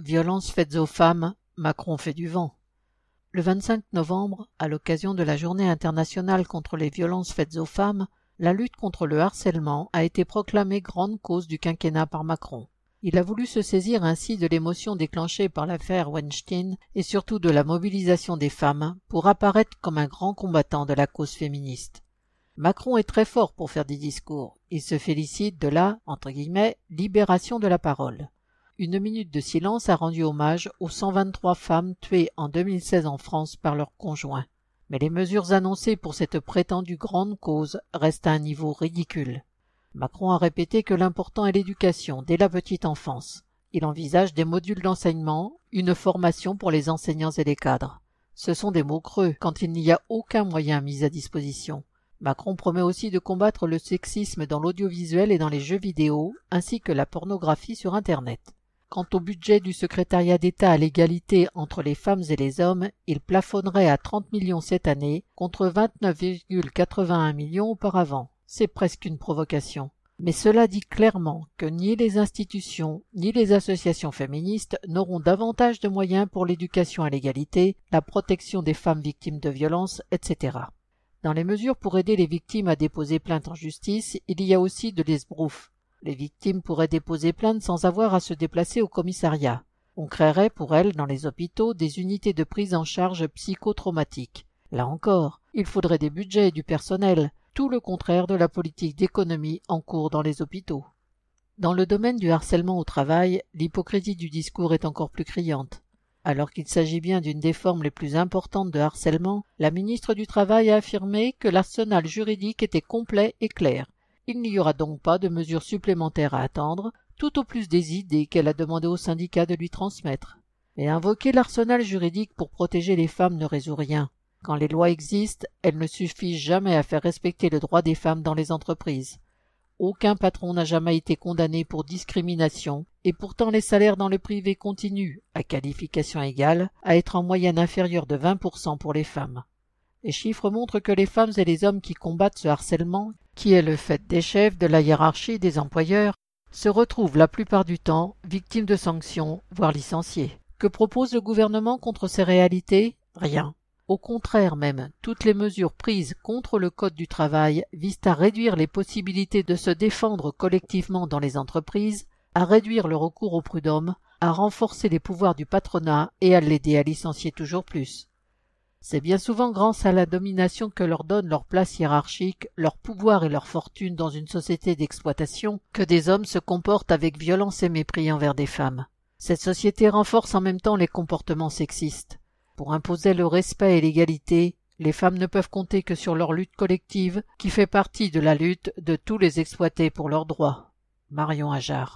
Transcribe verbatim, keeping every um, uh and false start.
Violences faites aux femmes, Macron fait du vent. Le vingt-cinq novembre, à l'occasion de la Journée internationale contre les violences faites aux femmes, la lutte contre le harcèlement a été proclamée grande cause du quinquennat par Macron. Il a voulu se saisir ainsi de l'émotion déclenchée par l'affaire Weinstein et surtout de la mobilisation des femmes pour apparaître comme un grand combattant de la cause féministe. Macron est très fort pour faire des discours. Il se félicite de la, entre guillemets, libération de la parole. Une minute de silence a rendu hommage aux cent vingt-trois femmes tuées en deux mille seize en France par leurs conjoints. Mais les mesures annoncées pour cette prétendue grande cause restent à un niveau ridicule. Macron a répété que l'important est l'éducation dès la petite enfance. Il envisage des modules d'enseignement, une formation pour les enseignants et les cadres. Ce sont des mots creux quand il n'y a aucun moyen mis à disposition. Macron promet aussi de combattre le sexisme dans l'audiovisuel et dans les jeux vidéo, ainsi que la pornographie sur Internet. Quant au budget du secrétariat d'État à l'égalité entre les femmes et les hommes, il plafonnerait à trente millions cette année, contre vingt-neuf virgule quatre-vingt-un millions auparavant. C'est presque une provocation. Mais cela dit clairement que ni les institutions, ni les associations féministes n'auront davantage de moyens pour l'éducation à l'égalité, la protection des femmes victimes de violences, et cetera. Dans les mesures pour aider les victimes à déposer plainte en justice, il y a aussi de l'esbrouf. Les victimes pourraient déposer plainte sans avoir à se déplacer au commissariat. On créerait pour elles, dans les hôpitaux, des unités de prise en charge psychotraumatiques. Là encore, il faudrait des budgets et du personnel, tout le contraire de la politique d'économie en cours dans les hôpitaux. Dans le domaine du harcèlement au travail, l'hypocrisie du discours est encore plus criante. Alors qu'il s'agit bien d'une des formes les plus importantes de harcèlement, la ministre du Travail a affirmé que l'arsenal juridique était complet et clair. Il n'y aura donc pas de mesures supplémentaires à attendre, tout au plus des idées qu'elle a demandé aux syndicats de lui transmettre. Mais invoquer l'arsenal juridique pour protéger les femmes ne résout rien. Quand les lois existent, elles ne suffisent jamais à faire respecter le droit des femmes dans les entreprises. Aucun patron n'a jamais été condamné pour discrimination, et pourtant les salaires dans le privé continuent, à qualification égale, à être en moyenne inférieurs de vingt pour cent pour les femmes. Les chiffres montrent que les femmes et les hommes qui combattent ce harcèlement, qui est le fait des chefs, de la hiérarchie, des employeurs, se retrouvent la plupart du temps victimes de sanctions, voire licenciés. Que propose le gouvernement contre ces réalités? Rien. Au contraire même, toutes les mesures prises contre le Code du travail visent à réduire les possibilités de se défendre collectivement dans les entreprises, à réduire le recours au prud'homme, à renforcer les pouvoirs du patronat et à l'aider à licencier toujours plus. C'est bien souvent grâce à la domination que leur donne leur place hiérarchique, leur pouvoir et leur fortune dans une société d'exploitation que des hommes se comportent avec violence et mépris envers des femmes. Cette société renforce en même temps les comportements sexistes. Pour imposer le respect et l'égalité, les femmes ne peuvent compter que sur leur lutte collective qui fait partie de la lutte de tous les exploités pour leurs droits. Marion Ajard.